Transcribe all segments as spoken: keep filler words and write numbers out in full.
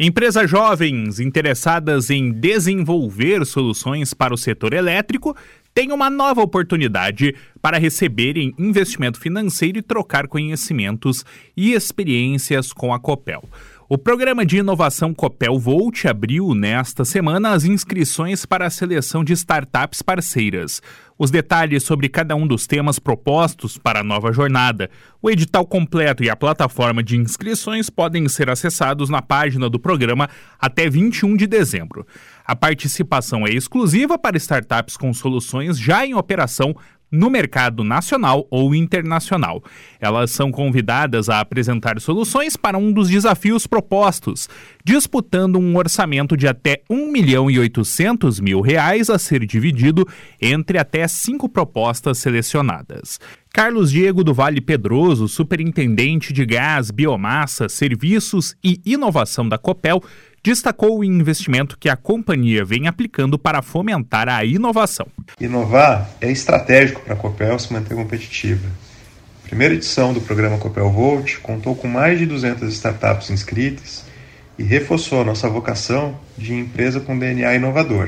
Empresas jovens interessadas em desenvolver soluções para o setor elétrico têm uma nova oportunidade para receberem investimento financeiro e trocar conhecimentos e experiências com a Copel. O programa de inovação Copel Volt abriu nesta semana as inscrições para a seleção de startups parceiras. Os detalhes sobre cada um dos temas propostos para a nova jornada, o edital completo e a plataforma de inscrições podem ser acessados na página do programa até vinte e um de dezembro. A participação é exclusiva para startups com soluções já em operação no mercado nacional ou internacional. Elas são convidadas a apresentar soluções para um dos desafios propostos, disputando um orçamento de até um milhão e oitocentos mil reais a ser dividido entre até cinco propostas selecionadas. Carlos Diego do Vale Pedroso, superintendente de Gás, Biomassa, Serviços e Inovação da Copel, destacou o investimento que a companhia vem aplicando para fomentar a inovação. Inovar é estratégico para a Copel se manter competitiva. A primeira edição do programa Copel Volt contou com mais de duzentas startups inscritas e reforçou a nossa vocação de empresa com D N A inovador.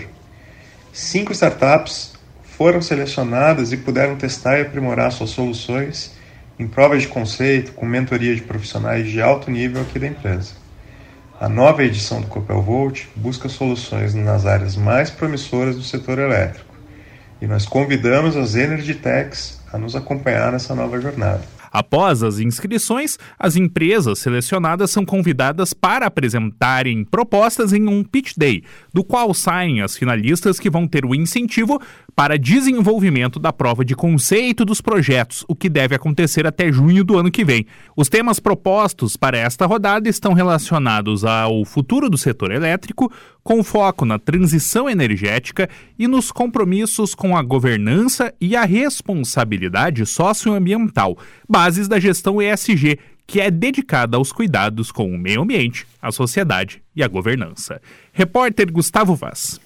Cinco startups foram selecionadas e puderam testar e aprimorar suas soluções em provas de conceito com mentoria de profissionais de alto nível aqui da empresa. A nova edição do Copel Volt busca soluções nas áreas mais promissoras do setor elétrico e nós convidamos as Energy Techs a nos acompanhar nessa nova jornada. Após as inscrições, as empresas selecionadas são convidadas para apresentarem propostas em um Pitch Day, do qual saem as finalistas que vão ter o incentivo para desenvolvimento da prova de conceito dos projetos, o que deve acontecer até junho do ano que vem. Os temas propostos para esta rodada estão relacionados ao futuro do setor elétrico, com foco na transição energética e nos compromissos com a governança e a responsabilidade socioambiental, bases da gestão E S G, que é dedicada aos cuidados com o meio ambiente, a sociedade e a governança. Repórter Gustavo Vaz.